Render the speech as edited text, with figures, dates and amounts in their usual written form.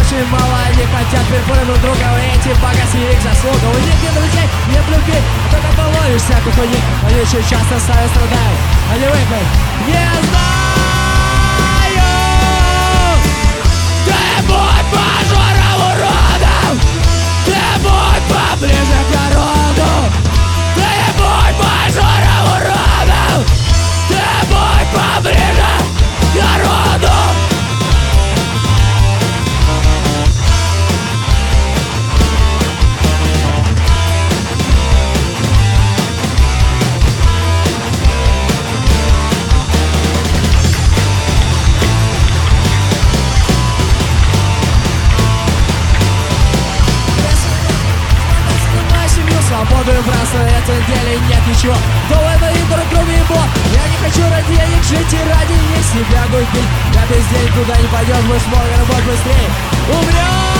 очень мало они хотят перепрыгнуть друг говорить и погасить их заслугу. У них нет друзей, нет любви, только половишь всякую хуйню. Они очень часто сами страдают, они выпьют. Не знаю. Ты будь мажором уродом, ты будь поближе к народу. Ты будь мажором уродом, ты будь поближе к народу. Свободу и братство, на этом деле нет ничего. Довольно и друг другу ебо. Я не хочу ради них жить и ради них себя губить. Я без денег куда не пойдешь, мы сможем работать быстрее. Умрем!